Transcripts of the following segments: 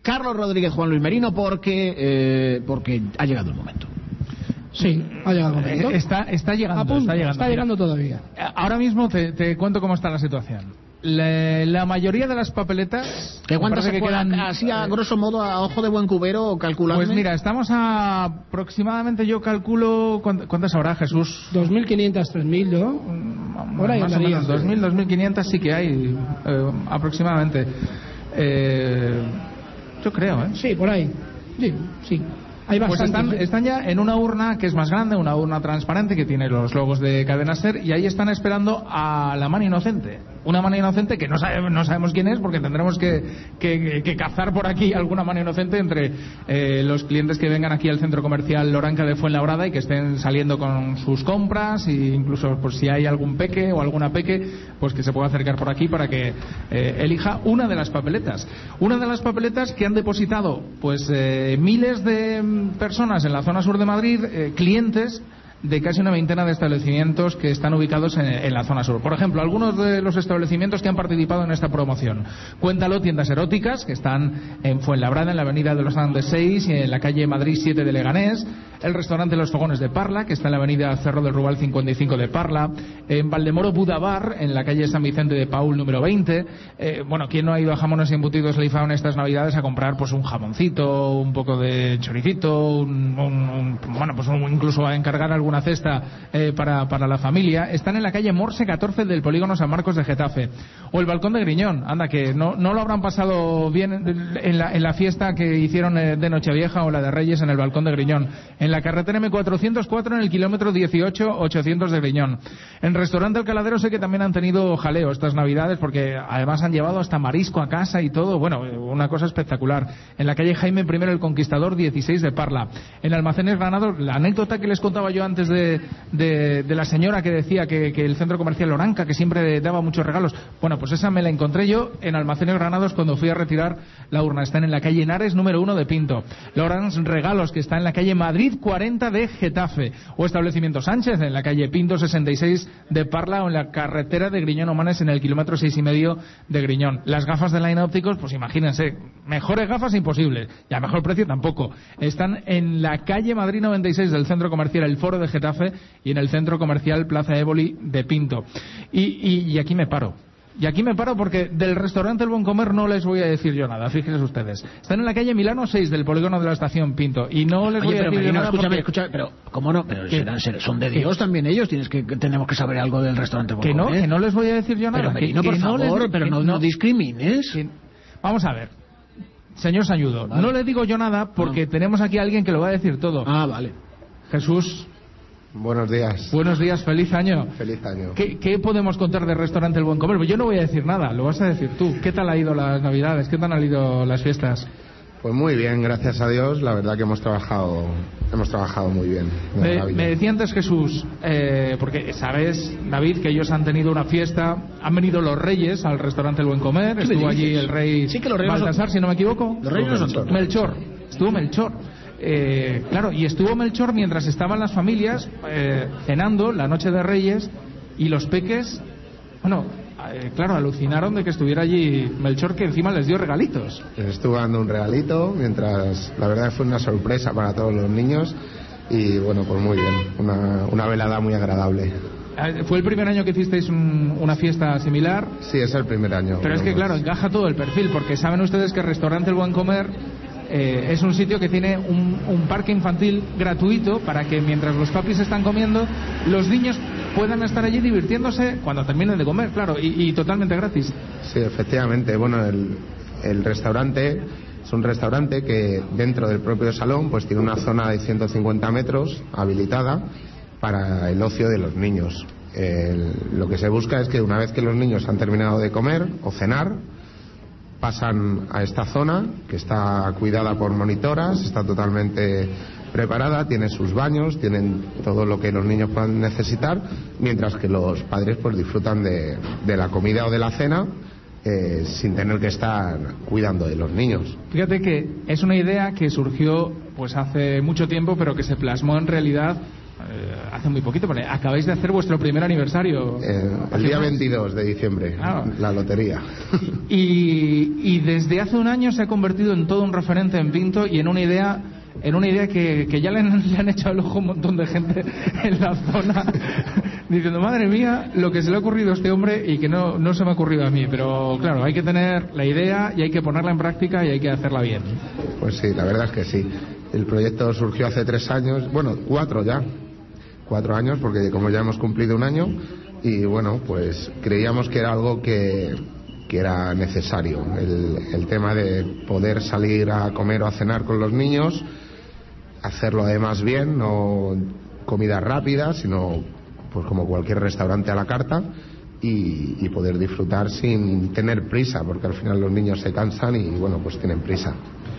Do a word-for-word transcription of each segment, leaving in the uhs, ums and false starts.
Carlos Rodríguez, Juan Luis Merino, porque, eh, porque ha llegado el momento. Sí, ha llegado el momento. Está, está llegando, A punto, está llegando. está llegando todavía. Ahora mismo te, te cuento cómo está la situación. La, la mayoría de las papeletas... ¿Qué cuántas se que quedan? quedan, Así a eh, grosso modo, a ojo de buen cubero, calculando. Pues mira, estamos a aproximadamente, yo calculo... ¿Cuántas habrá, Jesús? dos mil quinientas, tres mil, ¿no? Por ahí Más o andaría. menos, dos mil, dos mil quinientas sí que hay, eh, aproximadamente. Eh, yo creo, ¿eh? Sí, por ahí. Sí, sí. Hay Pues bastantes. están, están ya en una urna que es más grande, una urna transparente que tiene los logos de Cadena Ser, y ahí están esperando a la mano inocente. Una mano inocente que no sabemos, no sabemos quién es, porque tendremos que, que, que cazar por aquí alguna mano inocente entre eh, los clientes que vengan aquí al centro comercial Loranca de Fuenlabrada y que estén saliendo con sus compras, e incluso pues, si hay algún peque o alguna peque, pues que se pueda acercar por aquí para que eh, elija una de las papeletas. Una de las papeletas que han depositado pues eh, miles de personas en la zona sur de Madrid, eh, clientes de casi una veintena de establecimientos que están ubicados en, en la zona sur. Por ejemplo, algunos de los establecimientos que han participado en esta promoción. Cuéntalo, tiendas eróticas, que están en Fuenlabrada, en la avenida de los Andes seis y en la calle Madrid siete de Leganés. El restaurante Los Fogones de Parla, que está en la avenida Cerro del Rubal cincuenta y cinco de Parla. En Valdemoro Buda Bar, en la calle San Vicente de Paúl número veinte. Eh, bueno, ¿quién no ha ido a Jamones y Embutidos Leifao en estas navidades a comprar pues un jamoncito, un poco de choricito, un, un, un, bueno, pues un, incluso a encargar alguna cesta eh, para, para la familia? Están en la calle Morse catorce del polígono San Marcos de Getafe. O el Balcón de Griñón, anda, que no, no lo habrán pasado bien en la, en la fiesta que hicieron de Nochevieja o la de Reyes en el Balcón de Griñón. En la carretera eme cuatrocientos cuatro en el kilómetro dieciocho ochocientos de Griñón. En Restaurante El Caladero sé que también han tenido jaleo estas navidades, porque además han llevado hasta marisco a casa y todo, bueno, una cosa espectacular. En la calle Jaime I el Conquistador dieciséis de Parla. En Almacenes Granados, la anécdota que les contaba yo antes de, de, de la señora que decía que, que el centro comercial Loranca, que siempre daba muchos regalos, bueno, pues esa me la encontré yo en Almacenes Granados cuando fui a retirar la urna. Están en la calle Henares número uno de Pinto. Lawrence Regalos, que está en la calle Madrid cuarenta de Getafe. O Establecimiento Sánchez, en la calle Pinto sesenta y seis de Parla, o en la carretera de Griñón Omanes en el kilómetro seis y medio de Griñón. Las gafas de Line Ópticos, pues imagínense, mejores gafas imposibles, y a mejor precio tampoco. Están en la calle Madrid noventa y seis del centro comercial El Foro de Getafe y en el centro comercial Plaza Éboli de Pinto. Y, y, y aquí me paro. Y aquí me paro porque del restaurante El Buen Comer no les voy a decir yo nada, fíjense ustedes. Están en la calle Milano seis del polígono de la estación Pinto y no les Oye, voy a pero decir Merino, yo nada escúchame, porque... escúchame, pero ¿cómo no? Pero serán, serán, son de Dios también ellos, tienes que, que tenemos que saber algo del restaurante El Buen Que no, Comer. que no les voy a decir yo nada. Pero Merino, que, por que favor, no les, pero que no, no discrimines. que, vamos a ver. Señor Sañudo, vale. no le digo yo nada porque no. Tenemos aquí a alguien que lo va a decir todo. Ah, vale. Jesús. Buenos días. Buenos días, feliz año. Feliz año. ¿Qué, ¿Qué podemos contar del restaurante El Buen Comer? Pues yo no voy a decir nada, lo vas a decir tú. ¿Qué tal ha ido las Navidades? ¿Qué tal han ido las fiestas? Pues muy bien, gracias a Dios. La verdad que hemos trabajado hemos trabajado muy bien. Me, me decía antes Jesús, eh, porque sabes, David, que ellos han tenido una fiesta, han venido los reyes al restaurante El Buen Comer, estuvo allí el rey sí, que los reyes Baltasar, son... si no me equivoco. Los reyes no son Melchor, estuvo Melchor. Eh, claro, y estuvo Melchor mientras estaban las familias eh, cenando la noche de Reyes, y los peques, bueno, eh, claro, alucinaron de que estuviera allí Melchor, que encima les dio regalitos. Les estuvo dando un regalito, mientras la verdad fue una sorpresa para todos los niños, y bueno, pues muy bien, una, una velada muy agradable. ¿Fue el primer año que hicisteis un, una fiesta similar? Sí, es el primer año. Pero es que claro, encaja todo el perfil, porque saben ustedes que el restaurante El Buen Comer Eh, es un sitio que tiene un, un parque infantil gratuito para que mientras los papis están comiendo, los niños puedan estar allí divirtiéndose cuando terminen de comer, claro, y, y totalmente gratis. Sí, efectivamente. Bueno, el, el restaurante es un restaurante que dentro del propio salón pues tiene una zona de ciento cincuenta metros habilitada para el ocio de los niños. El, lo que se busca es que una vez que los niños han terminado de comer o cenar, pasan a esta zona que está cuidada por monitoras, está totalmente preparada, tiene sus baños, tienen todo lo que los niños puedan necesitar, mientras que los padres pues disfrutan de, de la comida o de la cena eh, sin tener que estar cuidando de los niños. Fíjate que es una idea que surgió pues hace mucho tiempo, pero que se plasmó en realidad eh, hace muy poquito, porque acabáis de hacer vuestro primer aniversario. Eh, el día veintidós de diciembre, Claro. la lotería. Y, y desde hace un año se ha convertido en todo un referente en Pinto y en una idea en una idea que, que ya le han, le han echado el ojo un montón de gente en la zona diciendo, madre mía, lo que se le ha ocurrido a este hombre y que no, no se me ha ocurrido a mí. Pero claro, hay que tener la idea y hay que ponerla en práctica y hay que hacerla bien. Pues sí, la verdad es que sí. El proyecto surgió hace tres años, bueno, cuatro ya, cuatro años, porque como ya hemos cumplido un año, y bueno, pues creíamos que era algo que, que era necesario, el, el tema de poder salir a comer o a cenar con los niños, hacerlo además bien, no comida rápida, sino pues como cualquier restaurante a la carta, y, y poder disfrutar sin tener prisa, porque al final los niños se cansan y bueno, pues tienen prisa.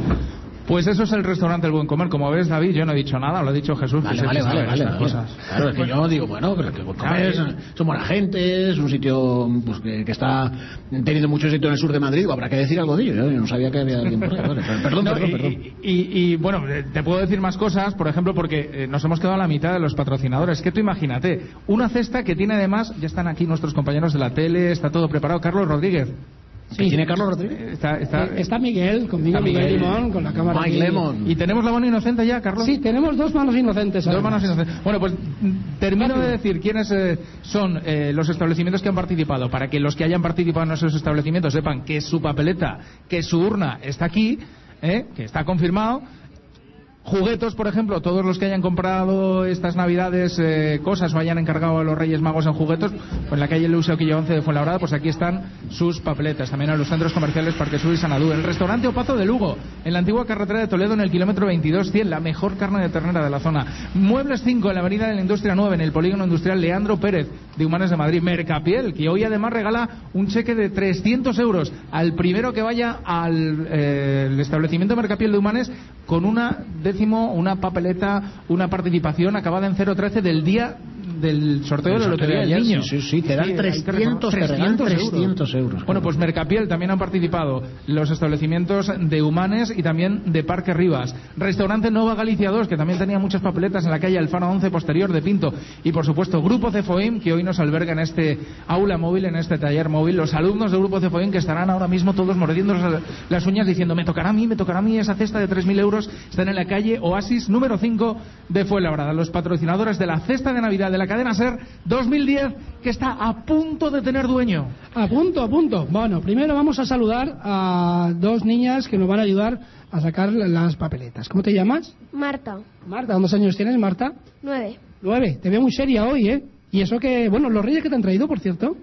Pues eso es el restaurante El Buen Comer. Como ves, David, yo no he dicho nada, lo ha dicho Jesús. Vale, que vale, se vale, sabe vale, estas vale. cosas. Claro, es que yo digo, bueno, pero que Buen Comer es- son buena gente, es un sitio pues, que, que está teniendo mucho éxito en el sur de Madrid. Habrá que decir algo de ello. Yo no sabía que había alguien por ahí. Vale, perdón, No, perdón, y, perdón. Y, y, bueno, te puedo decir más cosas, por ejemplo, porque eh, nos hemos quedado a la mitad de los patrocinadores. Que tú imagínate, una cesta que tiene además, ya están aquí nuestros compañeros de la tele, está todo preparado. Carlos Rodríguez. ¿Qué tiene Carlos Rodríguez? Eh, Está, está, Eh, Está Miguel, conmigo Está Miguel Miguel. Limón, con la cámara Mike aquí. Lemon. ¿Y tenemos la mano inocente ya, Carlos? Sí, tenemos dos manos inocentes. Dos además. manos inocentes. Bueno, pues mm, termino Rápido. de decir quiénes eh, son eh, los establecimientos que han participado, para que los que hayan participado en esos establecimientos sepan que su papeleta, que su urna está aquí, eh, que está confirmado. Juguetos, por ejemplo, todos los que hayan comprado estas navidades eh, cosas o hayan encargado a los Reyes Magos en juguetos, pues en la calle Eusebio Quilla once de Fuenlabrada, pues aquí están sus papeletas. También en los centros comerciales Parque Sur y Sanadú. El restaurante Opazo de Lugo, en la antigua carretera de Toledo, en el kilómetro veintidós cien, la mejor carne de ternera de la zona. Muebles cinco, en la avenida de la Industria nueve, en el polígono industrial Leandro Pérez de Humanes de Madrid. Mercapiel, que hoy además regala un cheque de trescientos euros al primero que vaya al eh, el establecimiento Mercapiel de Humanes con una décimo, una papeleta, una participación acabada en cero trece del día del sorteo de la Lotería del Niño. Sí, sí, sí, te dan hay que trescientos, te recordar, regalan trescientos trescientos euros. Bueno, pues Mercapiel también han participado los establecimientos de Humanes y también de Parque Rivas. Restaurante Nova Galicia dos, que también tenía muchas papeletas en la calle Alfaro once posterior de Pinto. Y por supuesto, Grupo Cefoim, que hoy nos alberga en este aula móvil, en este taller móvil. Los alumnos de Grupo Cefoim que estarán ahora mismo todos mordiendo las uñas diciendo, me tocará a mí, me tocará a mí esa cesta de tres mil euros. Están en la calle Oasis número cinco de Fuenlabrada. Los patrocinadores de la cesta de Navidad de la cadena SER dos mil diez, que está a punto de tener dueño. A punto, a punto. Bueno, primero vamos a saludar a dos niñas que nos van a ayudar a sacar las papeletas. ¿Cómo te llamas? Marta, Marta. ¿Cuántos años tienes, Marta? nueve. Nueve. Te veo muy seria hoy, ¿eh? Y eso que, bueno, los reyes que te han traído, por cierto.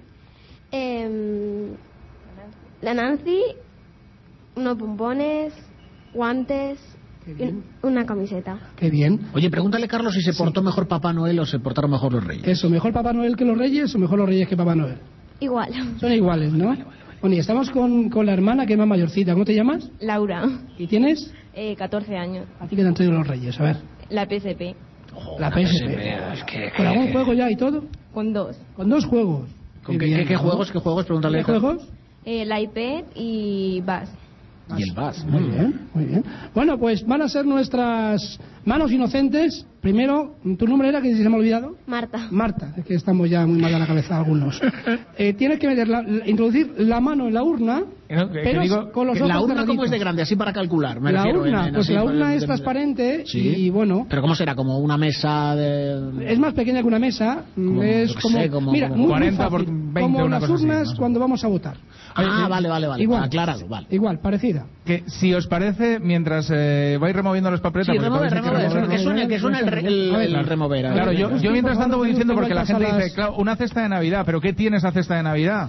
Em, la Nancy, unos pompones, guantes Qué y bien. una camiseta. Qué bien. Oye, pregúntale, Carlos, si se portó mejor Papá Noel o se portaron mejor los Reyes. Eso, ¿mejor Papá Noel que los reyes o mejor los reyes que Papá Noel? Igual. Son iguales, ¿no? Bueno, y estamos con, con la hermana que es más mayorcita. ¿Cómo te llamas? Laura, ¿Y tienes? eh, catorce años, ¿A ti que te han traído los reyes? A ver. la P S P, Oh, La la P S P S P. P, es que- ¿Con algún que- juego ya y todo? con dos, Con dos juegos. ¿Con qué, bien, qué- qué ¿no? juegos? ¿Qué juegos? Pregúntale. ¿Qué juegos? eh, el iPad y Bass. Y el Bass. Muy bien, muy bien. Bueno, pues van a ser nuestras manos inocentes. Primero, ¿tu nombre era que se me ha olvidado? Marta. Marta, es que estamos ya muy mal de la cabeza algunos. Eh, tienes que meter la- la- introducir la mano en la urna, No, que- que pero digo con los Que ojos la urna, cerraditos. ¿cómo es de grande? Así para calcular. Me La refiero, urna, en- en pues así, la para- urna de- es de- transparente Sí. y bueno, ¿Pero cómo será? ¿Como una mesa de...? es más pequeña que una mesa. Como, es yo qué como, sé, como- mira, como muy, muy cuarenta por fácil, veinte, como una las cosa así, urnas más o menos. cuando vamos a votar. Ah, vale, vale, vale. Igual, Aclarado, vale. igual, parecida. Que si os parece, mientras eh, vais removiendo las papeletas... Sí, porque remover, parece que remover, remover- que suene, que suene el, re- el, A ver, el remover. a ver. Claro, yo, yo mientras tanto voy diciendo, porque la gente Vueltas a dice, las- claro, una cesta de Navidad, pero ¿qué tiene esa cesta de Navidad?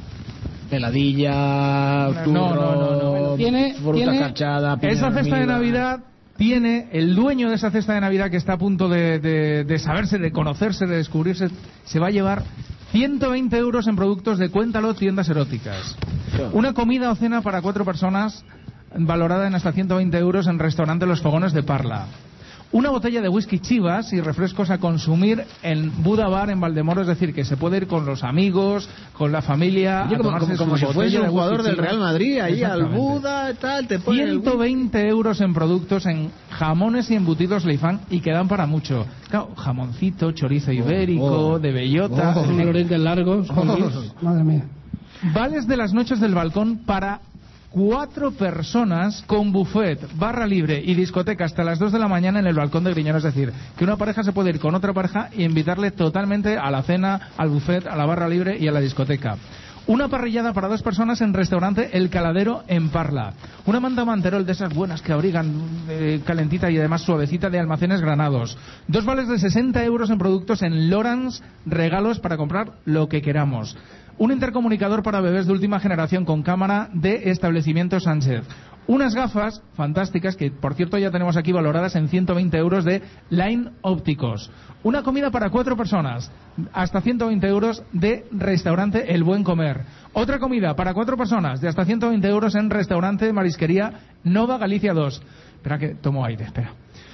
Heladilla, No, turro, no, no, no. Bueno, tiene- fruta tiene- cachada, piña Esa cesta de hervida. Navidad tiene, el dueño de esa cesta de Navidad que está a punto de, de- de saberse, de conocerse, de descubrirse, se va a llevar ciento veinte euros en productos de Cuéntalo, tiendas eróticas. Una comida o cena para cuatro personas valorada en hasta ciento veinte euros en restaurante Los Fogones de Parla. una botella de whisky Chivas y refrescos a consumir en Buda Bar en Valdemoro, es decir, que se puede ir con los amigos, con la familia. Oye, a como, tomarse como, como su si fuese botella un de jugador whisky del Chivas. Real Madrid, ahí al Exactamente. Buda, tal, te pone el ciento veinte euros en productos, en jamones y embutidos Leifán, y que dan para mucho. Claro, jamoncito, chorizo ibérico, oh, de bellota. Con los dientes largos. con Oh. mis- Madre mía. Vales de las noches del balcón para cuatro personas con buffet, barra libre y discoteca hasta las dos de la mañana en el balcón de Griñón. Es decir, que una pareja se puede ir con otra pareja y invitarle totalmente a la cena, al buffet, a la barra libre y a la discoteca. Una parrillada para dos personas en restaurante El Caladero en Parla. Una manta manterol de esas buenas que abrigan, eh, calentita y además suavecita, de Almacenes Granados. Dos vales de sesenta euros en productos en Lorans, regalos para comprar lo que queramos. Un intercomunicador para bebés de última generación con cámara de Establecimiento Sánchez. Unas gafas fantásticas que, por cierto, ya tenemos aquí valoradas en ciento veinte euros de Line Ópticos. Una comida para cuatro personas, hasta ciento veinte euros de Restaurante El Buen Comer. Otra comida para cuatro personas, de hasta ciento veinte euros en Restaurante Marisquería Nova Galicia dos. Espera que tomo aire, espera.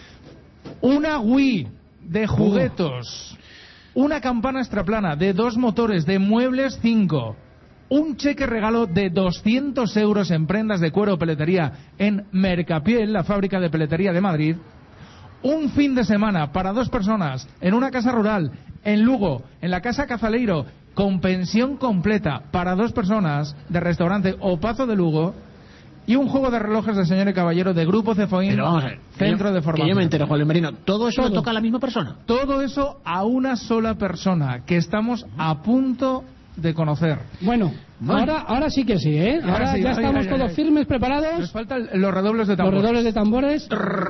Una Wii de juguetos. Una campana extraplana de dos motores de Muebles cinco. Un cheque regalo de doscientos euros en prendas de cuero o peletería en Mercapiel, la fábrica de peletería de Madrid. Un fin de semana para dos personas en una casa rural en Lugo, en la Casa Cazaleiro, con pensión completa para dos personas de restaurante O Pazo de Lugo. Y un juego de relojes de señor y caballero de Grupo Cefoín, Pero vamos a ver, centro que yo, de formación. Que yo me entero, Juan Luis Merino. ¿Todo eso Todo. le toca a la misma persona? Todo eso a una sola persona que estamos a punto de conocer. Bueno, Bueno. Ahora, ahora sí que sí, ¿eh? Ahora Ahora sí, ya ay, estamos ay, todos ay. firmes, Nos preparados. faltan los redobles de Los tambor. redobles de tambores.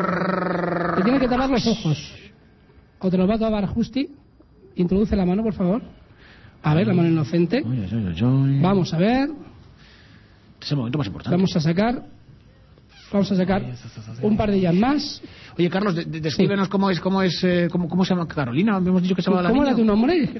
Te tiene que tapar los ojos. O te los va a tapar Justi. Introduce la mano, por favor. A ver, la mano inocente. Oye, oye, oye, oye. Vamos a ver. Es el momento más importante. Vamos a sacar. Vamos a sacar un par de ellas más. Oye, Carlos, de- de- descríbenos cómo es, cómo es, eh, cómo, cómo se llama Carolina. Hemos dicho que se llama la ¿Cómo niña. era tu nombre?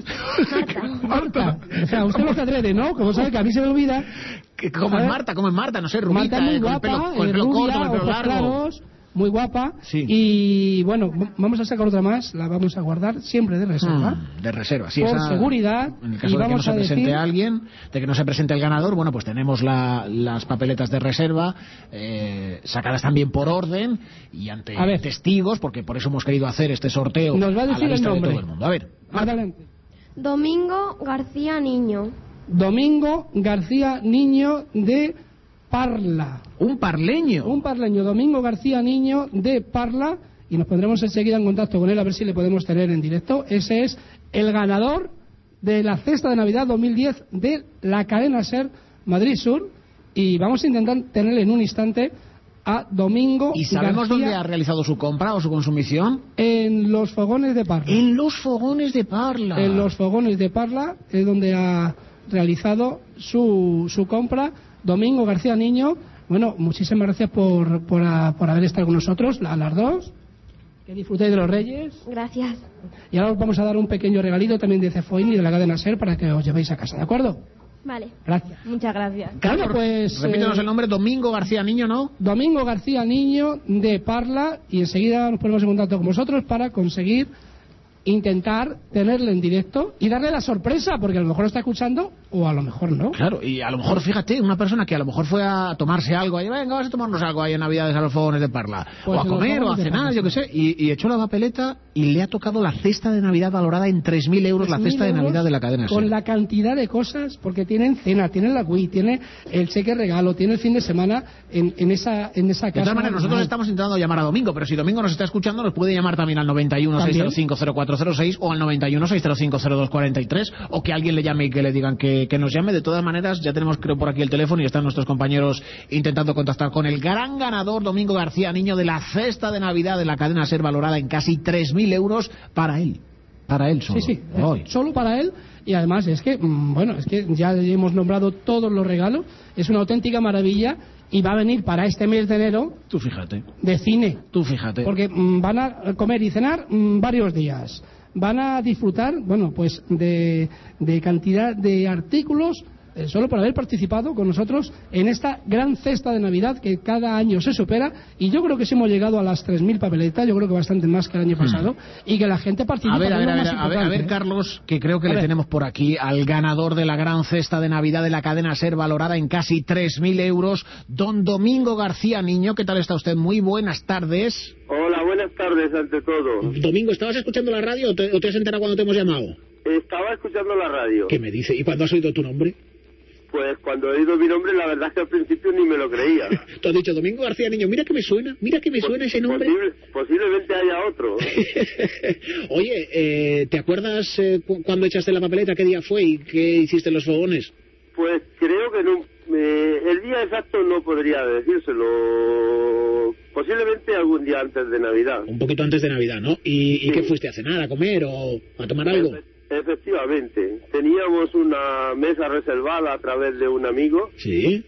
Marta. O sea, usted lo que adrede, ¿no? Como sabe que a mí se me olvida. Que- ¿Cómo A es ver. Marta? ¿Cómo es Marta? No sé, rubita, Marta es muy eh, con el guapa, pelo, con el eh, pelo rubia, corto, con el pelo ojos largo. claros, muy guapa. Sí. Y bueno, v- vamos a sacar otra más, la vamos a guardar siempre de reserva. Mm, de reserva, sí. Por esa- seguridad, En el y caso de que no vamos se a presente decir- alguien, de que no se presente el ganador, bueno, pues tenemos la- las papeletas de reserva eh, sacadas también por orden y ante A ver. testigos, porque por eso hemos querido hacer este sorteo Nos va a la decir el vista de nombre. todo el mundo. A ver, Adelante. Domingo García Niño. Domingo García Niño de Parla. un parleño. Un parleño, Domingo García Niño de Parla, y nos pondremos enseguida en contacto con él a ver si le podemos tener en directo. Ese es el ganador de la cesta de Navidad dos mil diez de la cadena SER Madrid Sur, y vamos a intentar tenerle en un instante a Domingo ¿Y sabemos García dónde ha realizado su compra o su consumición? en los fogones de Parla. En los fogones de Parla. En los fogones de Parla es donde ha realizado su, su compra. Domingo García Niño, bueno, muchísimas gracias por, por, a- por haber estado con nosotros, a las dos. Que disfrutéis de los Reyes. Gracias. Y ahora os vamos a dar un pequeño regalito también de Cefoín y de la cadena SER para que os llevéis a casa, ¿de acuerdo? Vale. Gracias. Muchas gracias. Carlos, Bueno, pues, repítenos eh, el nombre, Domingo García Niño, ¿no? Domingo García Niño de Parla, y enseguida nos ponemos en contacto con vosotros para conseguir intentar tenerle en directo y darle la sorpresa, porque a lo mejor está escuchando o a lo mejor no. Claro, y a lo mejor, fíjate, una persona que a lo mejor fue a tomarse algo ahí, venga, vamos a tomarnos algo ahí en Navidades a los fogones de Parla, Pues o a en los comer, o a fogones de cenar, Parla, yo qué sí. sé, y, y echó la papeleta y le ha tocado la cesta de Navidad valorada en tres mil euros, la tres mil cesta de euros Navidad de la cadena con SER. la cantidad de cosas, porque tienen cena, tienen la Wii, tiene el cheque regalo, tiene el fin de semana en, en esa en esa De casa. todas maneras, nosotros normal. estamos intentando llamar a Domingo, pero si Domingo nos está escuchando, nos puede llamar también al noventa y uno, seiscientos También. cinco, cero cuatro cero seis o al noventa y uno, seiscientos cinco, cero dos cuarenta y tres, o que alguien le llame y que le digan que, que nos llame. De todas maneras, ya tenemos, creo, por aquí el teléfono y están nuestros compañeros intentando contactar con el gran ganador, Domingo García Niño, de la cesta de Navidad de la cadena SER, valorada en casi tres mil euros para él. Para él solo. Sí, sí, Ay. solo para él. Y además es que, mm, bueno, es que ya hemos nombrado todos los regalos, es una auténtica maravilla, y va a venir para este mes de enero Tú fíjate, de cine. tú fíjate. Porque mm, van a comer y cenar mm, varios días. Van a disfrutar, bueno, pues de, de cantidad de artículos eh, solo por haber participado con nosotros en esta gran cesta de Navidad que cada año se supera, y yo creo que sí hemos llegado a las tres mil papeletas, yo creo que bastante más que el año pasado, hmm. y que la gente participa. A ver, a ver, a ver, a ver, a ver, ¿eh? Carlos, que creo que a le ver. tenemos por aquí al ganador de la gran cesta de Navidad de la cadena SER, valorada en casi tres mil euros, don Domingo García Niño. ¿Qué tal está usted? Muy buenas tardes. Hola, buenas tardes ante todo. Domingo, ¿estabas escuchando la radio o te, o te has enterado cuando te hemos llamado? Estaba escuchando la radio. ¿Qué me dice? ¿Y cuándo has oído tu nombre? Pues cuando he oído mi nombre, la verdad es que al principio ni me lo creía. Tú has dicho Domingo García Niño, mira que me suena, mira que me Pos suena ese nombre. Posible, posiblemente haya otro. Oye, eh, ¿te acuerdas eh, cu cuando echaste la papeleta, qué día fue y qué hiciste en los fogones? Pues creo que no, eh, el día exacto no podría decírselo. Posiblemente algún día antes de Navidad. Un poquito antes de Navidad, ¿no? ¿Y, sí. ¿y qué fuiste a cenar, a comer o a tomar algo? Efe efectivamente. Teníamos una mesa reservada a través de un amigo. Sí.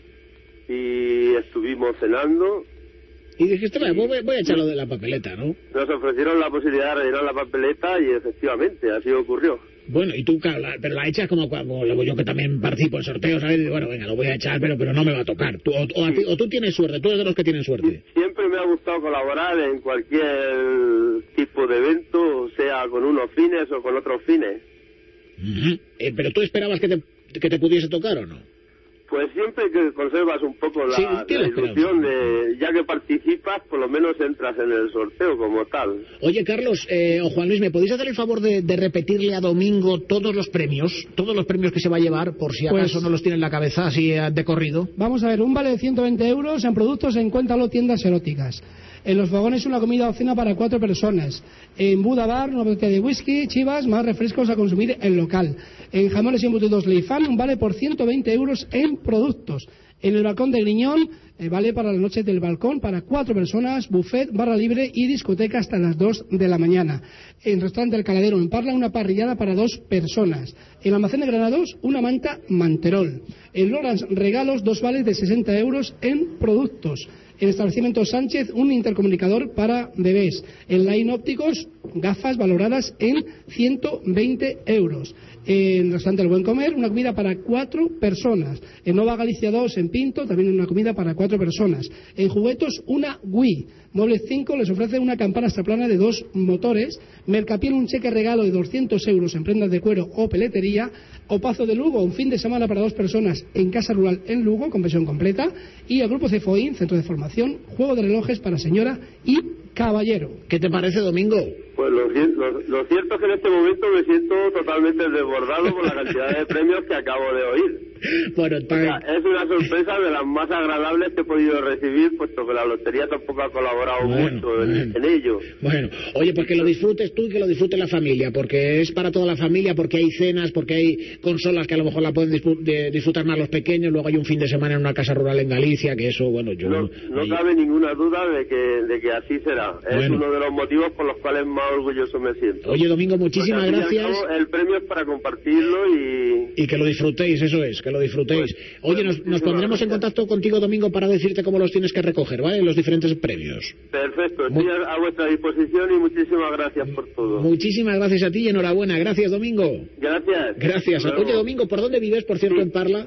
Y estuvimos cenando. Y dijiste, sí. voy, voy a echar lo de la papeleta, ¿no? Nos ofrecieron la posibilidad de rellenar la papeleta y efectivamente así ocurrió. Bueno, y tú, pero la echas como cuando yo que también participo en sorteos, ¿sabes? Bueno, venga, lo voy a echar, pero pero no me va a tocar. Tú, o, o, a ti, o tú tienes suerte, tú eres de los que tienen suerte. Siempre me ha gustado colaborar en cualquier tipo de evento, sea con unos fines o con otros fines. Uh-huh. eh, ¿Pero tú esperabas que te, que te pudiese tocar o no? Pues siempre que conservas un poco la, sí, la ilusión de, ya que participas, por lo menos entras en el sorteo como tal. Oye, Carlos, eh, o Juan Luis, ¿me podéis hacer el favor de, de repetirle a Domingo todos los premios, todos los premios que se va a llevar, por si acaso pues, no los tiene en la cabeza así de corrido? Vamos a ver, un vale de ciento veinte euros en productos en Cuéntalo tiendas eróticas. En los vagones una comida o cena para cuatro personas. En Buda Bar una botella de whisky, chivas, más refrescos a consumir en local. En jamones y embutidos Leifán un vale por ciento veinte euros en productos. En el balcón de Griñón eh, vale para la noche del balcón para cuatro personas, buffet, barra libre y discoteca hasta las dos de la mañana. En restaurante El Caladero en Parla una parrillada para dos personas. En Almacén de Granados una manta Manterol. En Lorans Regalos dos vales de sesenta euros en productos. En Establecimiento Sánchez un intercomunicador para bebés. En Line Ópticos gafas valoradas en ciento veinte euros. En el restaurante El Buen Comer una comida para cuatro personas. En Nova Galicia dos en Pinto también una comida para cuatro personas. En Juguetos una Wii. Muebles cinco les ofrece una campana extraplana de dos motores. Mercapiel un cheque regalo de doscientos euros en prendas de cuero o peletería. Opazo de Lugo un fin de semana para dos personas en Casa Rural en Lugo con pensión completa. Y el Grupo Cefoín, centro de formación, juego de relojes para señora y caballero. ¿Qué te parece, Domingo? Pues lo, lo, lo cierto es que en este momento me siento totalmente desbordado por la cantidad de premios que acabo de oír. Bueno, o sea, es una sorpresa de las más agradables que he podido recibir, puesto que la lotería tampoco ha colaborado bueno, mucho en, bueno. en ello. Bueno, oye, pues que lo disfrutes tú y que lo disfrute la familia, porque es para toda la familia, porque hay cenas, porque hay consolas que a lo mejor la pueden disfrutar más los pequeños, luego hay un fin de semana en una casa rural en Galicia, que eso, bueno, yo... No, no ahí... cabe ninguna duda de que, de que así será. Es bueno. uno de los motivos por los cuales más orgulloso me siento. Oye, Domingo, muchísimas gracias. Cabo, el premio es para compartirlo y... Y que lo disfrutéis, eso es, que lo disfrutéis. Pues, Oye, nos, nos pondremos gracias. en contacto contigo, Domingo, para decirte cómo los tienes que recoger, ¿vale? Los diferentes premios. Perfecto, estoy Mu a vuestra disposición y muchísimas gracias por todo. Muchísimas gracias a ti y enhorabuena. Gracias, Domingo. Gracias. Gracias. Oye, Domingo, ¿por dónde vives, por cierto, sí. en Parla?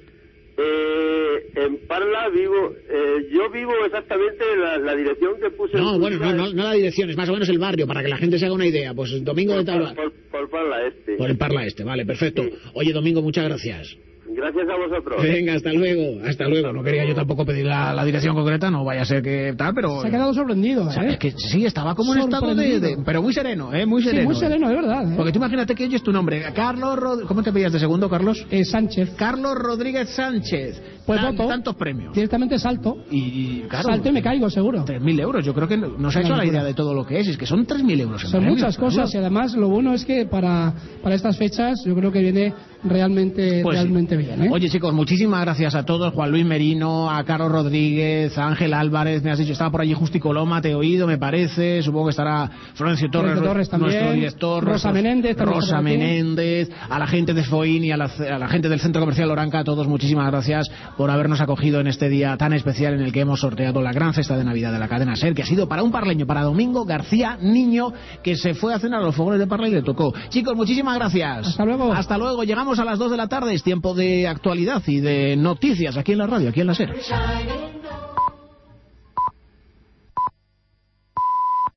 Eh, en Parla vivo, eh, yo vivo exactamente la, la dirección que puse. No, bueno, no, no, no la dirección, es más o menos el barrio, para que la gente se haga una idea. Pues Domingo por, de tal por, por Parla Este. Por el Parla Este, vale, perfecto. Sí. Oye, Domingo, muchas gracias. Gracias a vosotros. Venga, hasta luego, hasta luego. No quería yo tampoco pedir la, la dirección concreta, no vaya a ser que tal, pero... Se ha quedado sorprendido, ¿eh? O sea, es que sí, estaba como en estado de, de... Pero muy sereno, ¿eh? Muy sereno. Sí, muy sereno, ¿eh? es verdad. ¿eh? Porque tú imagínate que oyes tu nombre, Carlos... Rod... ¿Cómo te pedías de segundo, Carlos? Eh, Sánchez. Carlos Rodríguez Sánchez. Pues Tan, voto. Tantos premios. Directamente salto. Y, y claro... Salto y me caigo, seguro. tres mil euros, yo creo que no, no se ha hecho la idea de todo lo que es, es que son tres mil euros en Son premios, muchas cosas, Carlos. y además lo bueno es que para, para estas fechas yo creo que viene realmente, pues realmente sí. bien, ¿eh? Oye, chicos, muchísimas gracias a todos, Juan Luis Merino, a Carlos Rodríguez, a Ángel Álvarez, me has dicho, estaba por allí Justi Coloma, te he oído, me parece, supongo que estará Florencio Torres, Torres también, nuestro director, Rosa Menéndez, Rosa Menéndez, a la gente de Foín y a la, a la gente del Centro Comercial Oranca, a todos muchísimas gracias por habernos acogido en este día tan especial en el que hemos sorteado la gran cesta de Navidad de la cadena SER, que ha sido para un parleño, para Domingo García Niño, que se fue a cenar a los fogones de Parla y le tocó. Chicos, muchísimas gracias. Hasta luego. Hasta luego. Llegamos a las dos de la tarde, es tiempo de actualidad y de noticias aquí en la radio, aquí en la SER.